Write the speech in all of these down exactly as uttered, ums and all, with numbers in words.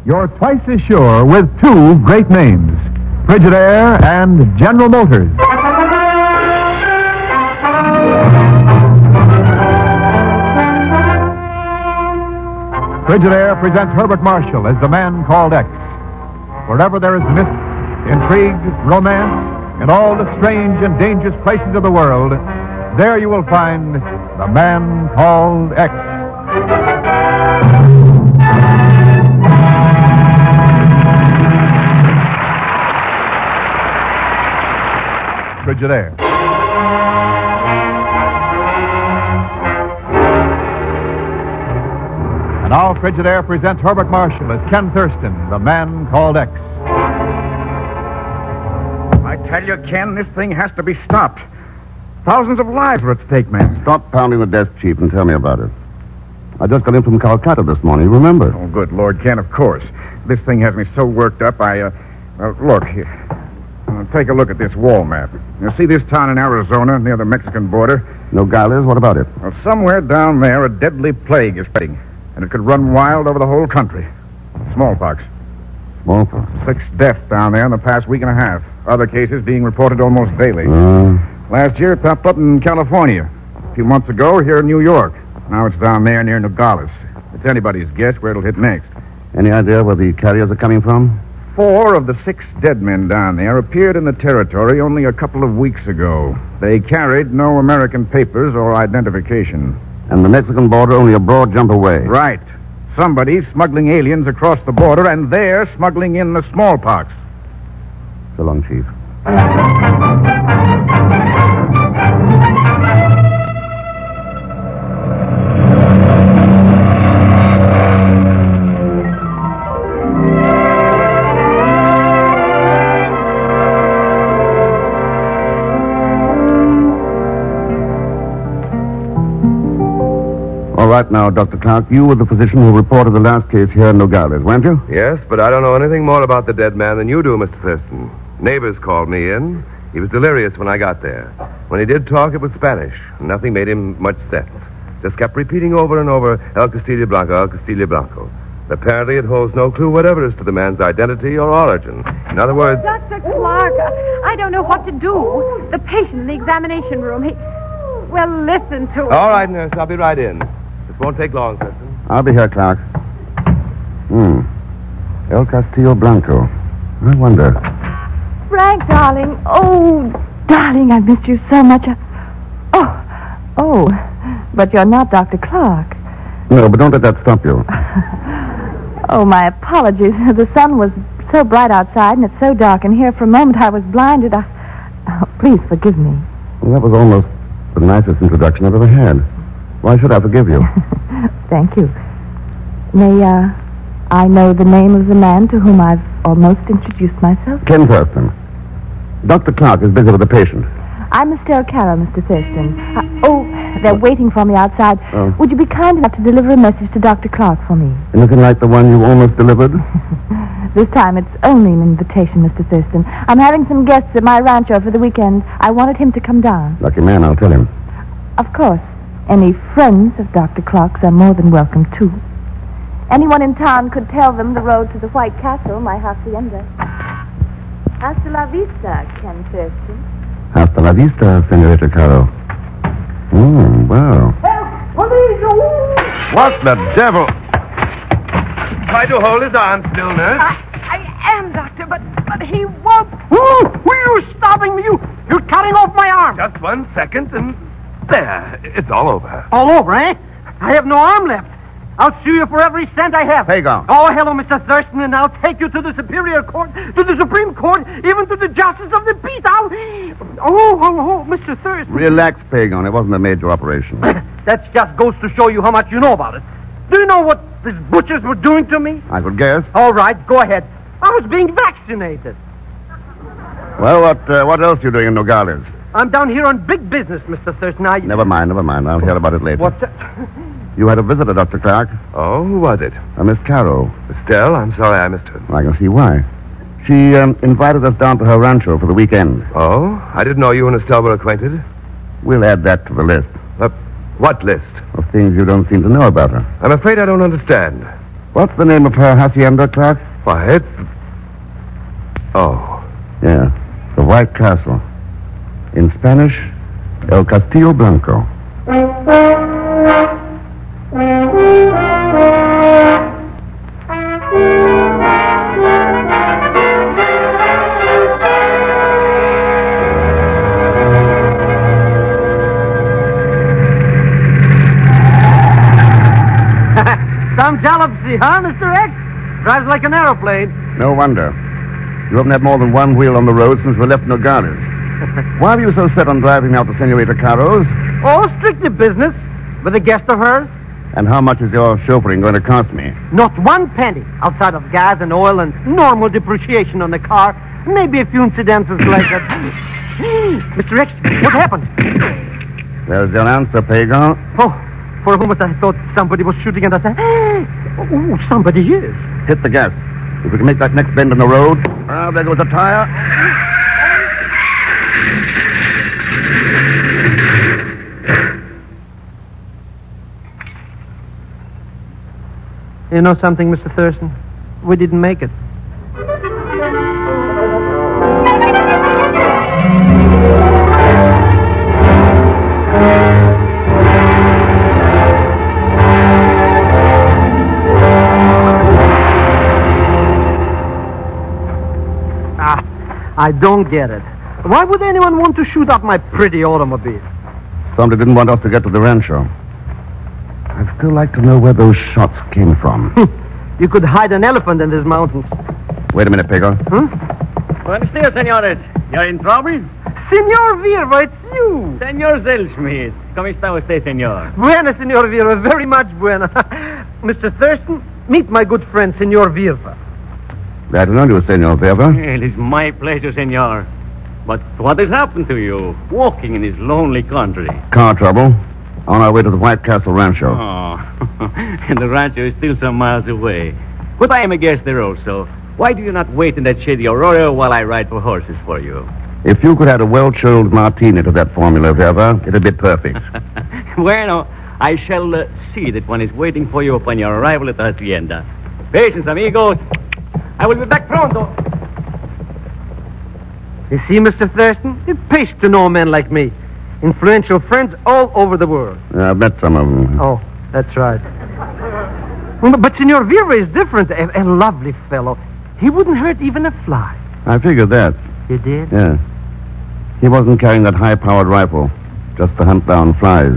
you're twice as sure with two great names, Frigidaire and General Motors. Frigidaire presents Herbert Marshall as the man called X. Wherever there is myth, intrigue, romance, in all the strange and dangerous places of the world, there you will find the man called X. Frigidaire. And now Frigidaire presents Herbert Marshall as Ken Thurston, the man called X. I tell you, Ken, this thing has to be stopped. Thousands of lives are at stake, man. Stop pounding the desk, Chief, and tell me about it. I just got in from Calcutta this morning, you remember? Oh, good Lord, Ken, of course. This thing has me so worked up, I, uh... uh look, here. Uh, take a look at this wall map. You see this town in Arizona, near the Mexican border? Nogales, what about it? Well, somewhere down there, a deadly plague is spreading, and it could run wild over the whole country. Smallpox. Smallpox? Six deaths down there in the past week and a half. Other cases being reported almost daily. Uh... Last year, it popped up in California. A few months ago, here in New York. Now it's down there near Nogales. It's anybody's guess where it'll hit next. Any idea where the carriers are coming from? Four of the six dead men down there appeared in the territory only a couple of weeks ago. They carried no American papers or identification. And the Mexican border only a broad jump away. Right. Somebody's smuggling aliens across the border, and they're smuggling in the smallpox. So long, Chief. All right now, Doctor Clark, you were the physician who reported the last case here in Nogales, weren't you? Yes, but I don't know anything more about the dead man than you do, Mister Thurston. Neighbors called me in. He was delirious when I got there. When he did talk, it was Spanish. Nothing made him much sense. Just kept repeating over and over, El Castillo Blanco, El Castillo Blanco. Apparently, it holds no clue whatever as to the man's identity or origin. In other words... Oh, Doctor Clark, I don't know what to do. The patient in the examination room, he... Well, listen to him. All right, nurse, I'll be right in. This won't take long, Thurston. I'll be here, Clark. Hmm. El Castillo Blanco. I wonder... Frank, darling. Oh, darling, I missed you so much. Oh, oh, but you're not Doctor Clark. No, but don't let that stop you. Oh, my apologies. The sun was so bright outside, and it's so dark in here. For a moment, I was blinded. I... Oh, please forgive me. Well, that was almost the nicest introduction I've ever had. Why should I forgive you? Thank you. May, uh, I know the name of the man to whom I've almost introduced myself? Ken Thurston. Doctor Clark is busy with a patient. I'm Miss Estelle Carroll, Mister Thurston. Uh, oh, they're waiting for me outside. Oh. Would you be kind enough to deliver a message to Doctor Clark for me? Anything like the one you almost delivered? This time it's only an invitation, Mister Thurston. I'm having some guests at my rancho for the weekend. I wanted him to come down. Lucky man, I'll tell him. Of course. Any friends of Doctor Clark's are more than welcome, too. Anyone in town could tell them the road to the White Castle, my hacienda. Hasta la vista, Ken Thurston. Hasta la vista, Senorita Caro. Hmm, wow. What the devil? Try to hold his arm still, nurse. I, I am, Doctor, but, but he won't. Oh, were you stopping me? You, you're cutting off my arm. Just one second, and there. It's all over. All over, eh? I have no arm left. I'll sue you for every cent I have. Hagar. Oh, hello, Mister Thurston, and I'll take you to the Superior Court, to the Supreme Court, even to the Justice of the Peace. I'll... Oh, oh, oh, Mister Thurston. Relax, Pagon. It wasn't a major operation. That just goes to show you how much you know about it. Do you know what these butchers were doing to me? I could guess. All right, go ahead. I was being vaccinated. Well, what uh, what else are you doing in Nogales? I'm down here on big business, Mister Thurston. I... Never mind, never mind. I'll hear about it later. What's that? You had a visitor, Doctor Clark. Oh, who was it? A Miss Carroll. Estelle, I'm sorry I missed her. I can see why. She um, invited us down to her rancho for the weekend. Oh? I didn't know you and Estelle were acquainted. We'll add that to the list. Uh, what list? Of things you don't seem to know about her. I'm afraid I don't understand. What's the name of her hacienda, Clark? Why, it's... Oh. Yeah, the White Castle. In Spanish, El Castillo Blanco. Some jalopsy, huh, Mister X? Drives like an aeroplane. No wonder. You haven't had more than one wheel on the road since we left Nogales. Why were you so set on driving out to Senorita Caro's? Oh, strictly business. With a guest of hers. And how much is your chauffeuring going to cost me? Not one penny, outside of gas and oil and normal depreciation on the car. Maybe a few incidences like that. Mister X, what happened? There's your answer, Pagan. Oh, for a moment I thought somebody was shooting at us. Oh, somebody is. Hit the gas. If we can make that next bend in the road. Ah, there goes a tire. You know something, Mister Thurston? We didn't make it. Ah, I don't get it. Why would anyone want to shoot up my pretty automobile? Somebody didn't want us to get to the rancho. I'd still like to know where those shots came from. You could hide an elephant in these mountains. Wait a minute, Pagan. Huh? Buenos dias, senores. You're in trouble? Senor Virva, it's you. Senor Zellschmidt. ¿Cómo está usted, senor? Buena, Senor Virva. Very much buena. Mister Thurston, meet my good friend, Senor Virva. Glad to know you, Senor Verva. It is my pleasure, senor. But what has happened to you, walking in this lonely country? Car trouble. On our way to the White Castle Rancho. Oh, and the rancho is still some miles away. But I am a guest there also. Why do you not wait in that shady arroyo while I ride for horses for you? If you could add a well-chilled martini to that formula, Verva, it'd be perfect. Bueno, I shall uh, see that one is waiting for you upon your arrival at the hacienda. Patience, amigos. I will be back pronto. You see, Mister Thurston, it pays to know men like me. Influential friends all over the world. Yeah, I've met some of them. Oh, that's right. But, but Senor Virva is different. A, a lovely fellow. He wouldn't hurt even a fly. I figured that. You did? Yeah. He wasn't carrying that high-powered rifle just to hunt down flies.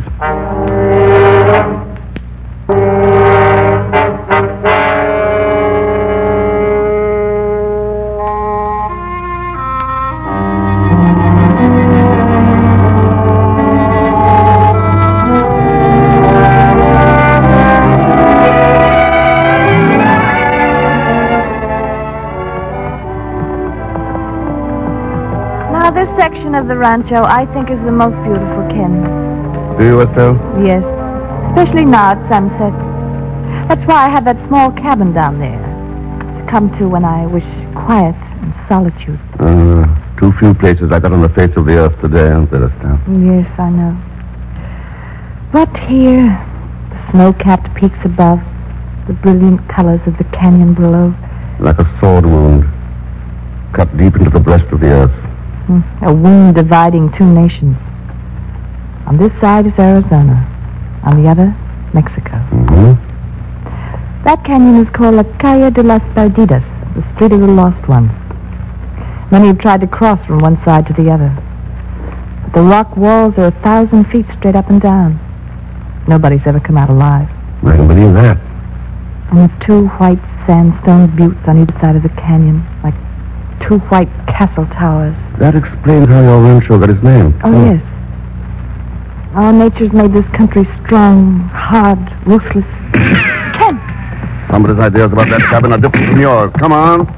Of the rancho, I think, is the most beautiful, Ken. Do you, Estelle? Yes, especially now at sunset. That's why I have that small cabin down there to come to when I wish quiet and solitude. Uh, too few places like that on the face of the earth today, aren't there, Estelle? Yes, I know. But here, the snow-capped peaks above, the brilliant colors of the canyon below. Like a sword wound, cut deep into the breast of the earth. A wound dividing two nations. On this side is Arizona. On the other, Mexico. Mm-hmm. That canyon is called La Calle de las Perdidas, the Street of the Lost Ones. Many have tried to cross from one side to the other. But the rock walls are a thousand feet straight up and down. Nobody's ever come out alive. I can believe that. And there's two white sandstone buttes on either side of the canyon, like two white castle towers. That explains how your rancho got its name. Oh, oh, yes. Our nature's made this country strong, hard, ruthless. Ken! Somebody's ideas about that cabin are different from yours. Come on.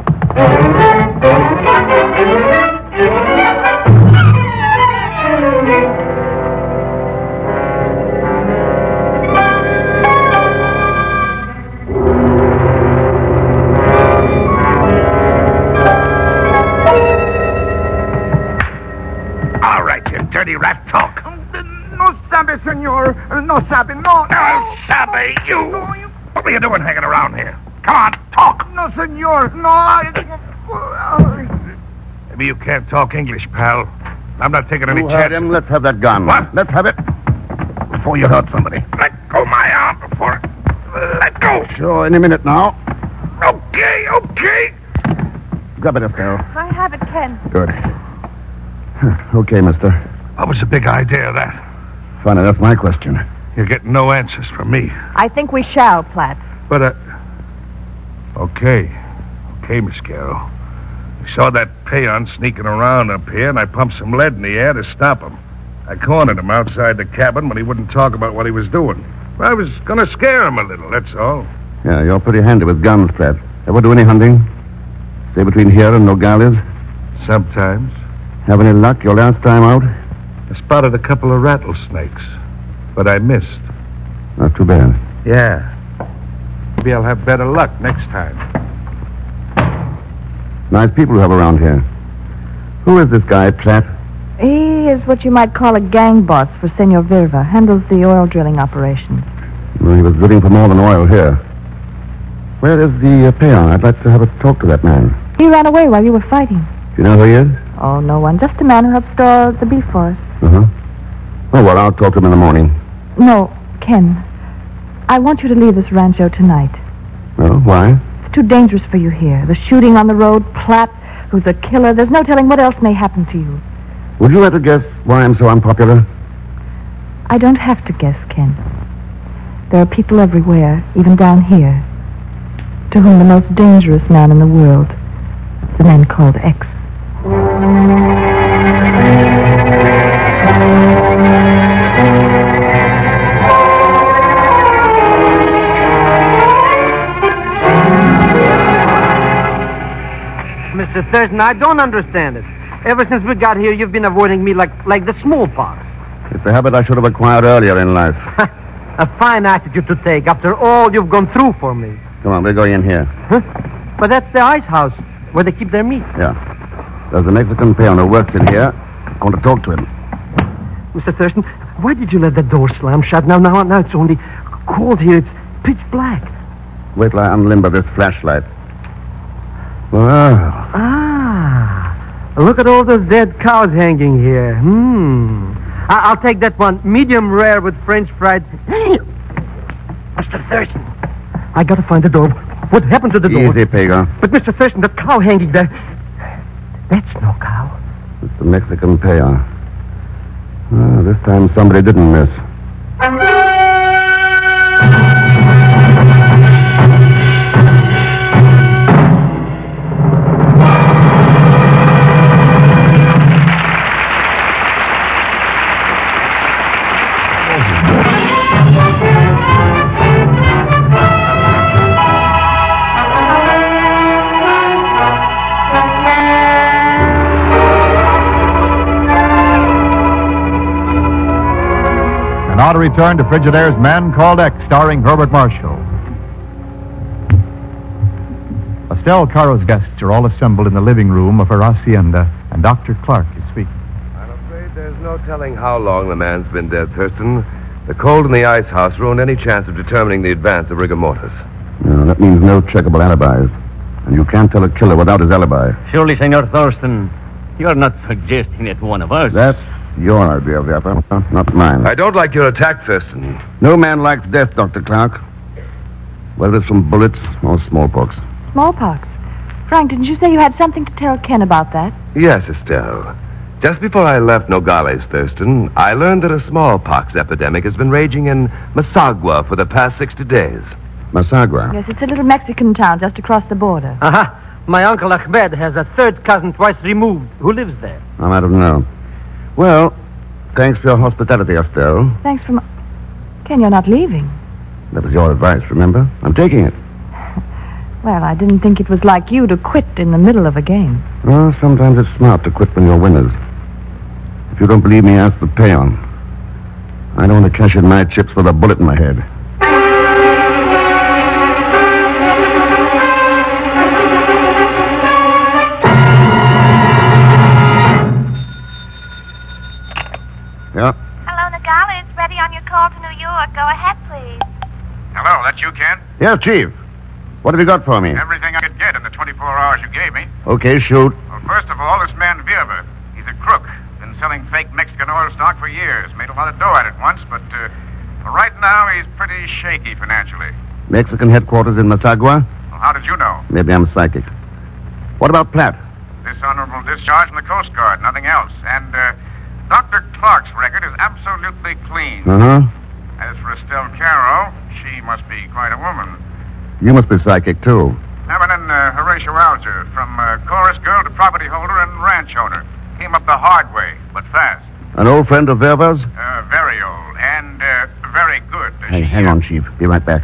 Dirty rat talk. No sabe, senor. No sabe, no. No sabe, you. What were you doing hanging around here? Come on, talk. No, senor. No, I... Maybe you can't talk English, pal. I'm not taking any You heard chances. him. Let's have that gun. What? Let's have it. Before you hurt somebody. Let go my arm before... Let go. Sure, any minute now. Okay, okay. Grab it, Estelle. I have it, Ken. Good. Okay, mister. What was the big idea of that? Funny, that's my question. You're getting no answers from me. I think we shall, Platt. But, uh... Okay. Okay, Miss Carroll. We saw that peon sneaking around up here, and I pumped some lead in the air to stop him. I cornered him outside the cabin when he wouldn't talk about what he was doing. I was going to scare him a little, that's all. Yeah, you're pretty handy with guns, Pratt. Ever do any hunting? Stay between here and Nogales? Sometimes. Have any luck your last time out? I spotted a couple of rattlesnakes, but I missed. Not too bad. Yeah. Maybe I'll have better luck next time. Nice people you have around here. Who is this guy, Pratt? He is what you might call a gang boss for Senor Virva. Handles the oil drilling operations. Well, he was looking for more than oil here. Where is the uh, peon? I'd like to have a talk to that man. He ran away while you were fighting. Do you know who he is? Oh, no one. Just a man who helped store the beef for us. Uh-huh. Oh, well, I'll talk to him in the morning. No, Ken. I want you to leave this rancho tonight. Oh, why? It's too dangerous for you here. The shooting on the road, Platt, who's a killer. There's no telling what else may happen to you. Would you like to guess why I'm so unpopular? I don't have to guess, Ken. There are people everywhere, even down here, to whom the most dangerous man in the world is a man called X. Mister Thurston, I don't understand it. Ever since we got here, you've been avoiding me like, like the smallpox. It's a habit I should have acquired earlier in life. A fine attitude to take after all you've gone through for me. Come on, we're going in here. Huh? But that's the ice house where they keep their meat. Yeah. There's a Mexican peon who works in here. I want to talk to him. Mister Thurston, why did you let the door slam shut? Now, now, now it's only cold here. It's pitch black. Wait till I unlimber this flashlight. Wow. Ah, look at all those dead cows hanging here. Hmm. I- I'll take that one, medium rare with French fried. Mister Thurston, I gotta find the door. What happened to the door? Easy, Pego. But Mister Thurston, the cow hanging there. That's no cow. It's the Mexican peon. Ah, this time somebody didn't miss. Now to return to Frigidaire's Man Called X, starring Herbert Marshall. Estelle Caro's guests are all assembled in the living room of her hacienda, and Doctor Clark is speaking. I'm afraid there's no telling how long the man's been dead, Thurston. The cold in the ice house ruined any chance of determining the advance of rigor mortis. No, that means no checkable alibis. And you can't tell a killer without his alibi. Surely, Senor Thurston, you're not suggesting that one of us... That's your idea of the upper, not mine. I don't like your attack, Thurston. No man likes death, Doctor Clark. Whether it's from bullets or smallpox. Smallpox. Frank, didn't you say you had something to tell Ken about that? Yes, Estelle. Just before I left Nogales, Thurston, I learned that a smallpox epidemic has been raging in Masagua for the past sixty days. Masagua? Yes, it's a little Mexican town just across the border. Aha. My Uncle Ahmed has a third cousin twice removed who lives there. I might have known. Well, thanks for your hospitality, Estelle. Thanks for... My... Ken, you're not leaving. That was your advice, remember? I'm taking it. Well, I didn't think it was like you to quit in the middle of a game. Well, sometimes it's smart to quit when you're winners. If you don't believe me, ask the peon. I don't want to cash in my chips with a bullet in my head. Yeah? Hello, Nogales. Ready on your call to New York. Go ahead, please. Hello, that you, Ken? Yes, Chief. What have you got for me? Everything I could get in the twenty-four hours you gave me. Okay, shoot. Well, first of all, this man Vierva. He's a crook. Been selling fake Mexican oil stock for years. Made a lot of dough at it once, but uh, well, right now he's pretty shaky financially. Mexican headquarters in Masagua? Well, how did you know? Maybe I'm psychic. What about Platt? Dishonorable discharge from the Coast Guard, nothing else. And uh, Doctor Clark's record is absolutely clean. Uh-huh. As for Estelle Caro, she must be quite a woman. You must be psychic, too. Feminine uh, Horatio Alger, from uh, chorus girl to property holder and ranch owner. Came up the hard way, but fast. An old friend of Verva's? Uh, very old, and uh, very good. Hey, hang on, Chief. Be right back.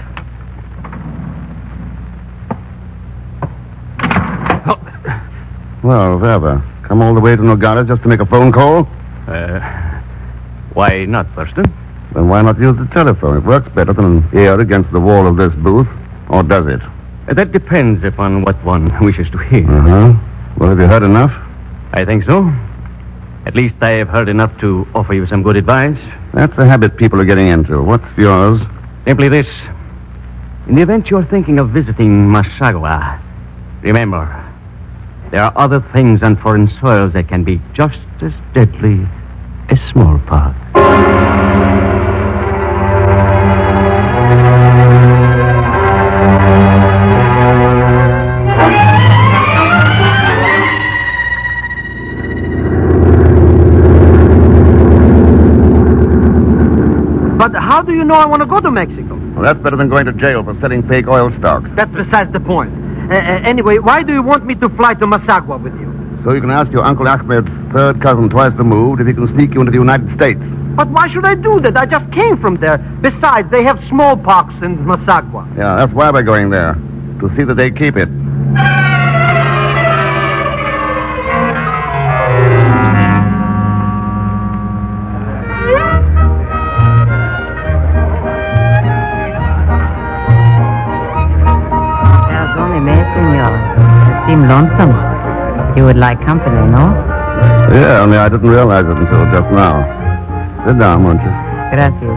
Well, Verva, come all the way to Nogales just to make a phone call? Uh, why not, Thurston? Then why not use the telephone? It works better than an ear against the wall of this booth. Or does it? Uh, that depends upon what one wishes to hear. Uh-huh. Well, have you heard enough? I think so. At least I have heard enough to offer you some good advice. That's a habit people are getting into. What's yours? Simply this. In the event you're thinking of visiting Masagua, remember, there are other things on foreign soils that can be just as deadly as smallpox. But how do you know I want to go to Mexico? Well, that's better than going to jail for selling fake oil stock. That's besides the point. Uh, uh, anyway, why do you want me to fly to Masagua with you? So you can ask your Uncle Ahmed's third cousin twice removed if he can sneak you into the United States. But why should I do that? I just came from there. Besides, they have smallpox in Masagua. Yeah, that's why we're going there. To see that they keep it. Seem lonesome. You would like company, no? Yeah, only I didn't realize it until just now. Sit down, won't you? Gracias.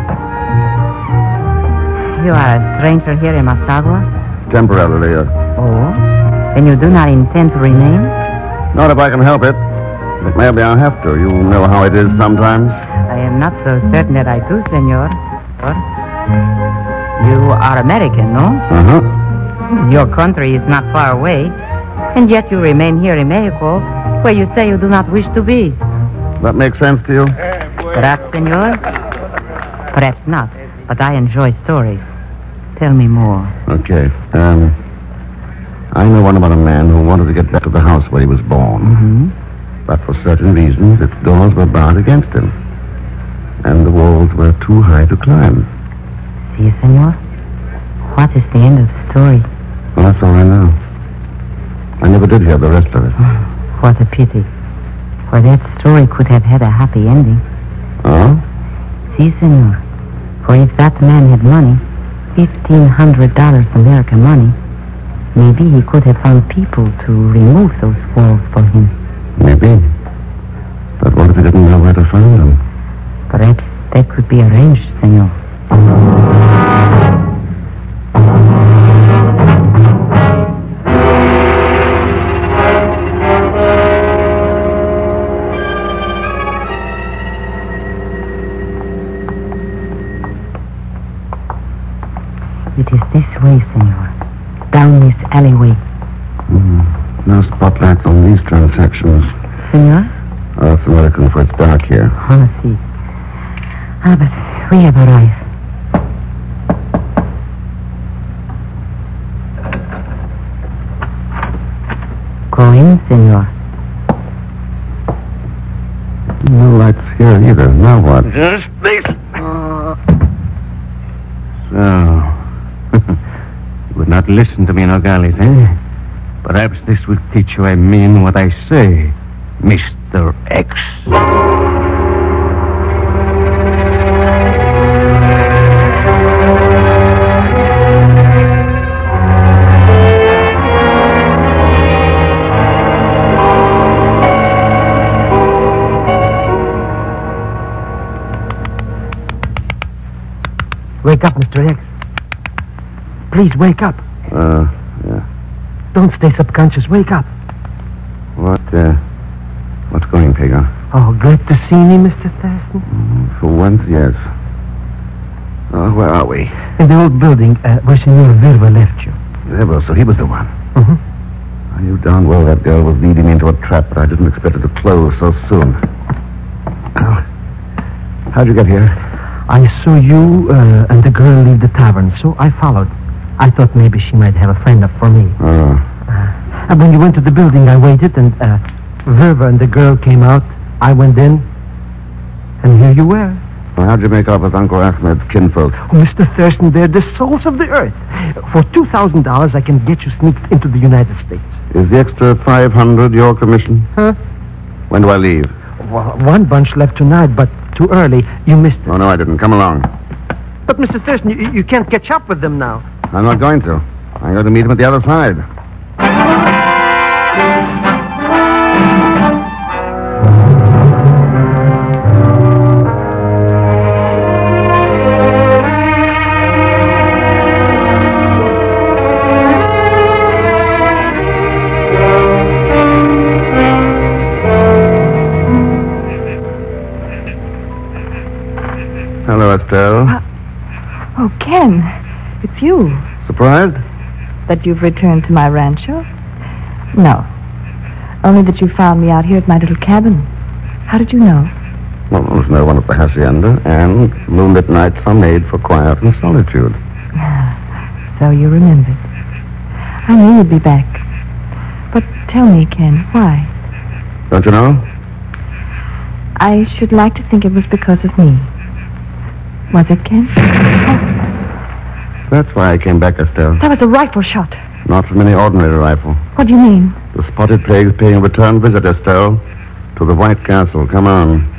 You are a stranger here in Masagua? Temporarily, yes. Oh? Then you do not intend to remain? Not if I can help it. But maybe I'll have to. You know how it is sometimes. I am not so certain that I do, senor. Or you are American, no? Uh-huh. Your country is not far away. And yet you remain here in Mexico, where you say you do not wish to be. That makes sense to you? Perhaps, senor. Perhaps not. But I enjoy stories. Tell me more. Okay. Um, I know one about a man who wanted to get back to the house where he was born. Mm-hmm. But for certain reasons, its doors were barred against him. And the walls were too high to climb. See, senor? What is the end of the story? Well, that's all I know. I never did hear the rest of it. What a pity. For that story could have had a happy ending. Oh? Si, senor. For if that man had money, fifteen hundred dollars American money, maybe he could have found people to remove those walls for him. Maybe. But what if he didn't know where to find them? Perhaps that could be arranged, senor. It is this way, senor. Down this alleyway. Mm, no spotlights on these transactions. Senor? Oh, it's American, for it's dark here. Oh, see. Ah, but we have arrived. Go in, senor. No lights here either. Now what? Just this. So... You would not listen to me, Nogales, eh? Perhaps this will teach you I mean what I say, Mister X. Wake up, Mister X. Please wake up. Uh, Don't stay subconscious. Wake up. What, uh, what's going, Pagan? Oh, glad to see me, Mister Thurston. Mm, for once, yes. Oh, where are we? In the old building uh, where Senor Verba left you. Verba, so he was the one. Mm-hmm. I knew darn well that girl was leading me into a trap, but I didn't expect it to close so soon. Oh, how'd you get here? I saw you uh, and the girl leave the tavern, so I followed. I thought maybe she might have a friend up for me. Oh. Uh, and when you went to the building, I waited, and uh, Verba and the girl came out. I went in, and here you were. Well, how'd you make off with Uncle Ahmed's kinfolk? Oh, Mister Thurston, they're the souls of the earth. For two thousand dollars, I can get you sneaked into the United States. Is the extra five hundred your commission? Huh? When do I leave? Well, one bunch left tonight, but too early. You missed it. Oh, no, I didn't. Come along. But, Mister Thurston, you, you can't catch up with them now. I'm not going to. I'm going to meet him at the other side. Hello, Estelle. Uh, oh, Ken. It's you. Surprised? That you've returned to my rancho? No. Only that you found me out here at my little cabin. How did you know? Well, there's no one at the hacienda, and moonlit nights are made for quiet and solitude. So you remembered. I knew you'd be back. But tell me, Ken, why? Don't you know? I should like to think it was because of me. Was it, Ken? Oh, That's why I came back, Estelle. that was a rifle shot. Not from any ordinary rifle. What do you mean? The spotted plague's paying a return visit, Estelle, to the White Castle. Come on.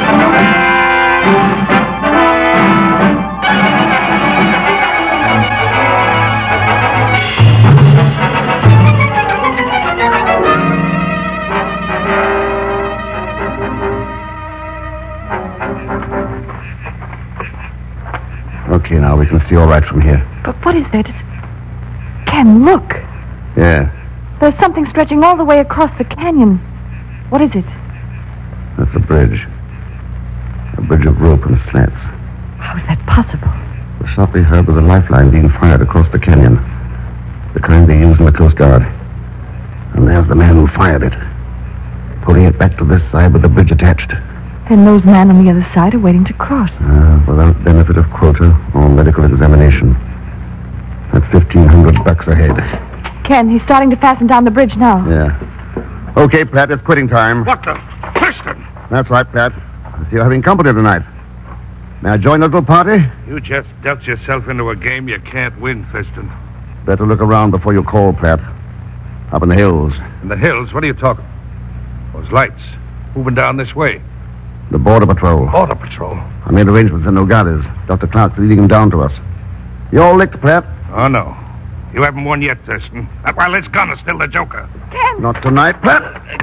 Okay, now we can see all right from here. But what is that? It's... Ken, look. Yeah, There's something stretching all the way across the canyon. What is it? that's a bridge. A bridge of rope and slats. How is that possible? The shot we heard was a lifeline being fired across the canyon. The kind they use in the Coast Guard. And there's the man who fired it. Pulling it back to this side with the bridge attached. Then those men on the other side are waiting to cross. Uh, without benefit of quota or medical examination. At fifteen hundred bucks ahead. Ken, he's starting to fasten down the bridge now. Yeah. Okay, Pat, it's quitting time. What the? Thurston! That's right, Pat. I see you're having company tonight. May I join the little party? You just dealt yourself into a game you can't win, Thurston. Better look around before you call, Pat. Up in the hills. In the hills? What are you talking? Those lights. Moving down this way. The Border Patrol. Border Patrol. I made arrangements in Nogales. Doctor Clark's leading them down to us. You all licked, Pat? Oh, no. You haven't won yet, Thurston. That wireless gun is still the joker. Ken! Not tonight, Pat.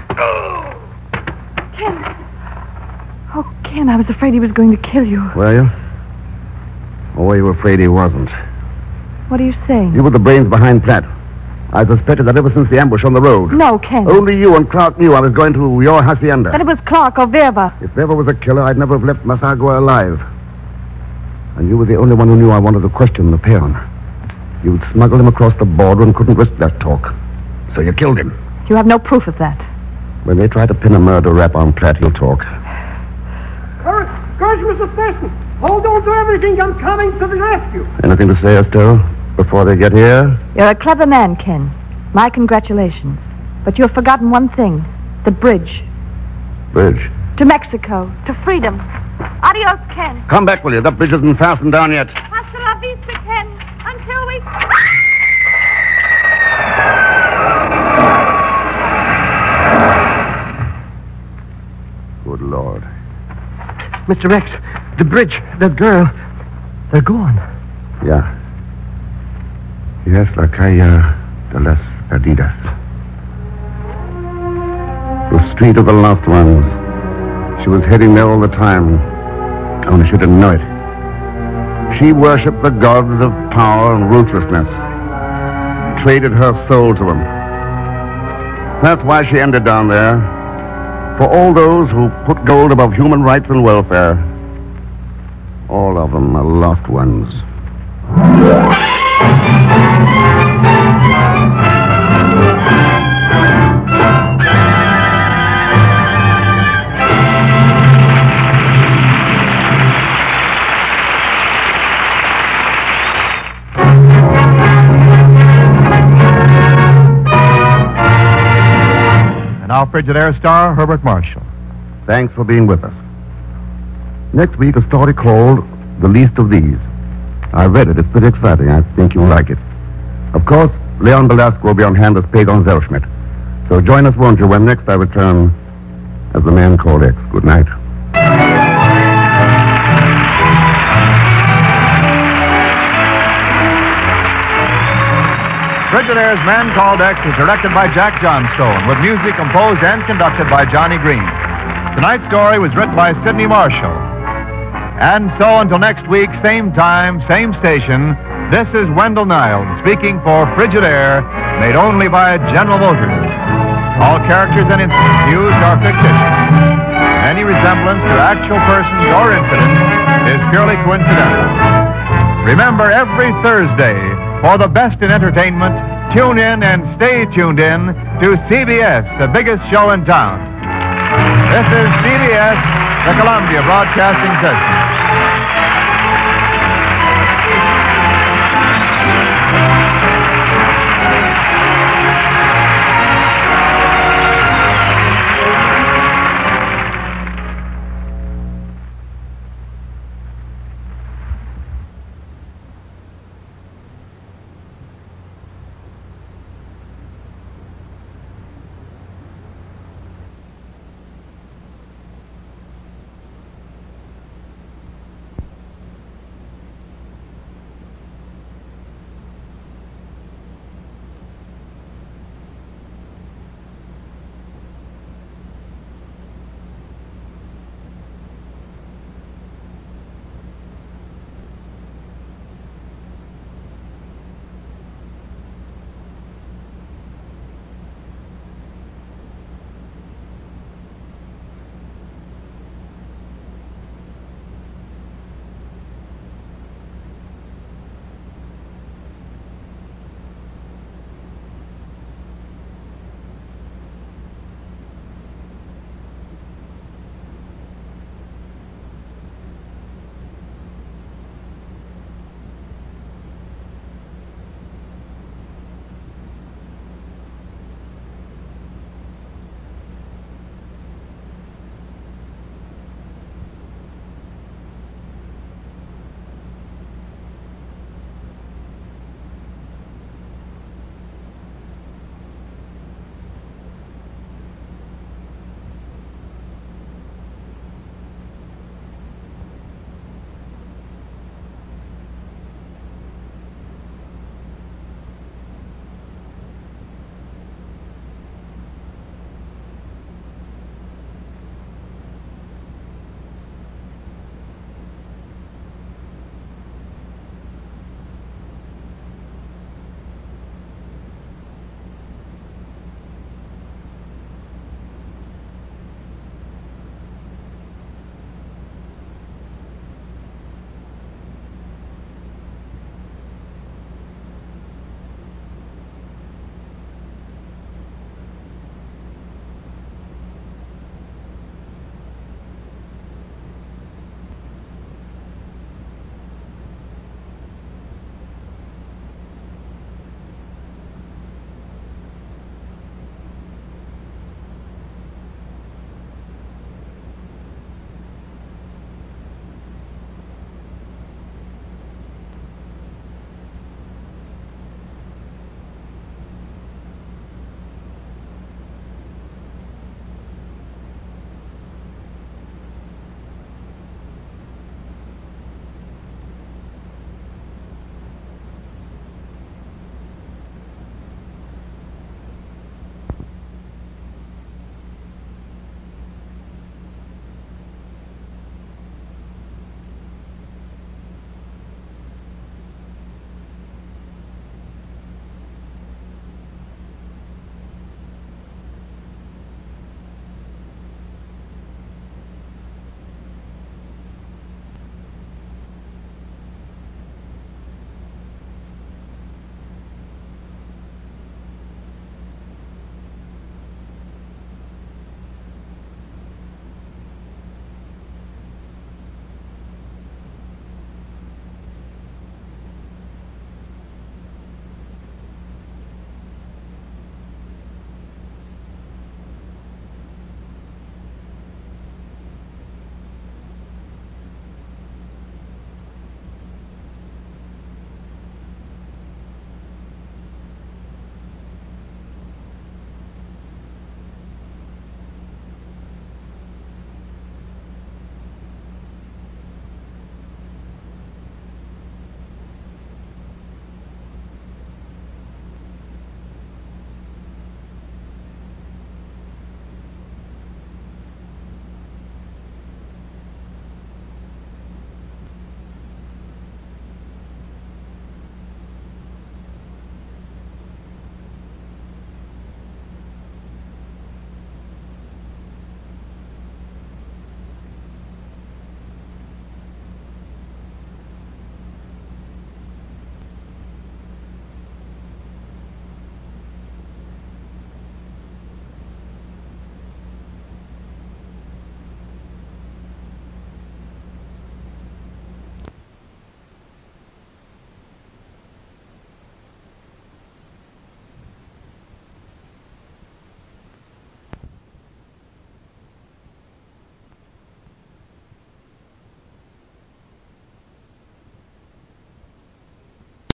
Ken! Oh, Ken, I was afraid he was going to kill you. Were you? Or were you afraid he wasn't? What are you saying? You were the brains behind Platt. I suspected that ever since the ambush on the road. No, Ken. Only you and Clark knew I was going to your hacienda. Then it was Clark or Verba. If Verba was a killer, I'd never have left Masagua alive. And you were the only one who knew I wanted to question the peon. You'd smuggled him across the border and couldn't risk that talk. So you killed him. You have no proof of that. When they try to pin a murder rap on Platt, he'll talk. Courage, courage, Mister Thurston. Hold on to everything. I'm coming to the rescue. Anything to say, Estelle, before they get here? You're a clever man, Ken. My congratulations. But you've forgotten one thing. The bridge. Bridge. To Mexico. To freedom. Adios, Ken. Come back, will you? That bridge isn't fastened down yet. Hasta la vista, Ken. Until we... Good Lord. Mister Rex, the bridge, that girl, they're gone. Yeah. Yes, la calle de las perdidas. The street of the lost ones. She was heading there all the time. Only she didn't know it. She worshipped the gods of power and ruthlessness. Traded her soul to them. That's why she ended down there. For all those who put gold above human rights and welfare. All of them are lost ones. And now Frigidaire star Herbert Marshall. Thanks for being with us. Next week, a story called The Least of These. I read it. It's pretty exciting. I think you'll like it. Of course, Leon Belasco will be on hand as Pagon Zellschmidt. So join us, won't you, when next I return as The Man Called X. Good night. Frigidaire's Man Called X is directed by Jack Johnstone, with music composed and conducted by Johnny Green. Tonight's story was written by Sidney Marshall. And so until next week, same time, same station, this is Wendell Niles speaking for Frigidaire, made only by General Motors. All characters and incidents used are fictitious. Any resemblance to actual persons or incidents is purely coincidental. Remember, every Thursday, for the best in entertainment, tune in and stay tuned in to C B S, the biggest show in town. This is C B S, the Columbia Broadcasting System.